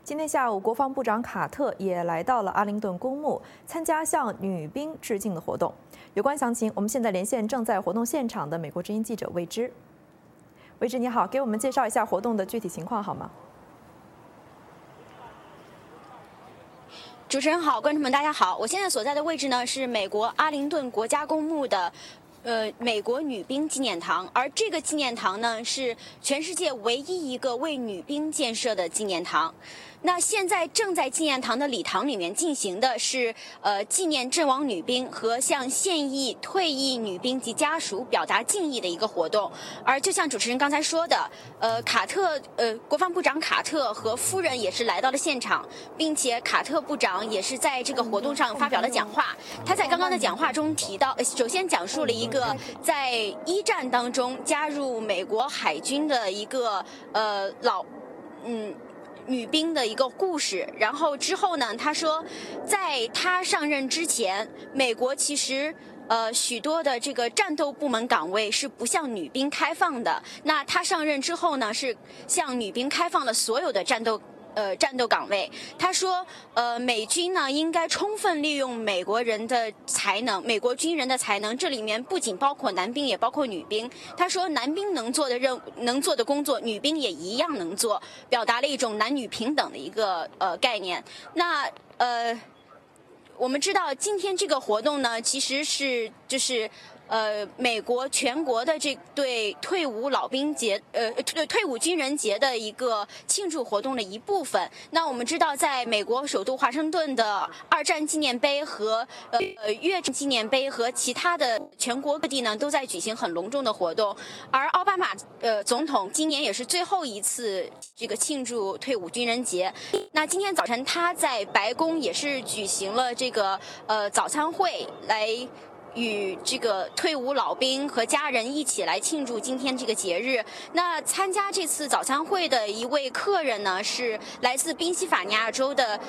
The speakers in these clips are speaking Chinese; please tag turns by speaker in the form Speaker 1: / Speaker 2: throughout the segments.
Speaker 1: 今天下午，国防部长卡特也来到了阿灵顿公墓，参加向女兵致敬的活动。有关详情，我们现在连线正在活动现场的美国之音记者魏之。魏之你好，给我们介绍一下活动的具体情况好吗？
Speaker 2: 主持人好，观众们大家好，我现在所在的位置呢是美国阿灵顿国家公墓的美国女兵纪念堂，而这个纪念堂呢是全世界唯一一个为女兵建设的纪念堂。那现在正在纪念堂的礼堂里面进行的是纪念阵亡女兵和向现役退役女兵及家属表达敬意的一个活动。而就像主持人刚才说的，国防部长卡特和夫人也是来到了现场，并且卡特部长也是在这个活动上发表了讲话。他在刚刚的讲话中提到，首先讲述了一个在一战当中加入美国海军的一个女兵的一个故事，然后之后呢，他说，在他上任之前，美国其实许多的这个战斗部门岗位是不向女兵开放的。那他上任之后呢，是向女兵开放了所有的战斗岗位。他说，美军呢应该充分利用美国人的才能，美国军人的才能，这里面不仅包括男兵，也包括女兵。他说，男兵能做的工作，女兵也一样能做，表达了一种男女平等的一个概念。那我们知道今天这个活动呢，其实是美国全国的这对退伍军人节的一个庆祝活动的一部分。那我们知道，在美国首都华盛顿的二战纪念碑和越战纪念碑和其他的全国各地呢，都在举行很隆重的活动。而奥巴马总统今年也是最后一次这个庆祝退伍军人节。那今天早晨他在白宫也是举行了这个早餐会，来与这个退伍老兵和家人一起来庆祝今天这个节日。那参加这次早餐会的一位客人呢，是来自宾夕法尼亚州的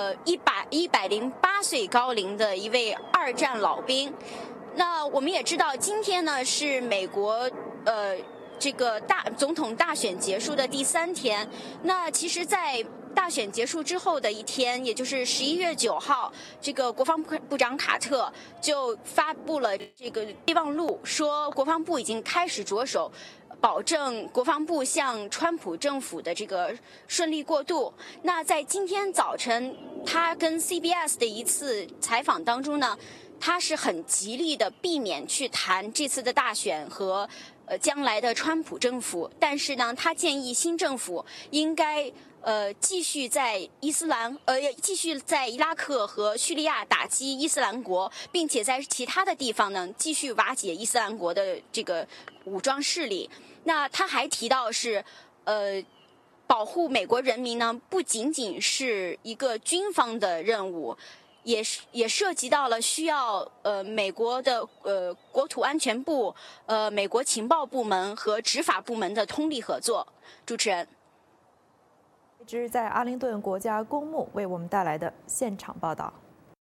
Speaker 2: 108岁高龄的一位二战老兵。那我们也知道，今天呢是美国这个总统大选结束的第3天。那其实在大选结束之后的一天，也就是11月9号，这个国防部长卡特就发布了这个备忘录，说国防部已经开始着手保证国防部向川普政府的这个顺利过渡。那在今天早晨，他跟 CBS 的一次采访当中呢，他是很极力的避免去谈这次的大选和将来的川普政府，但是呢，他建议新政府应该继续在伊拉克和叙利亚打击伊斯兰国，并且在其他的地方呢继续瓦解伊斯兰国的这个武装势力。那他还提到是保护美国人民呢，不仅仅是一个军方的任务，也涉及到了需要美国的国土安全部、美国情报部门和执法部门的通力合作。主持人，
Speaker 1: 这是在阿灵顿国家公墓为我们带来的现场报道。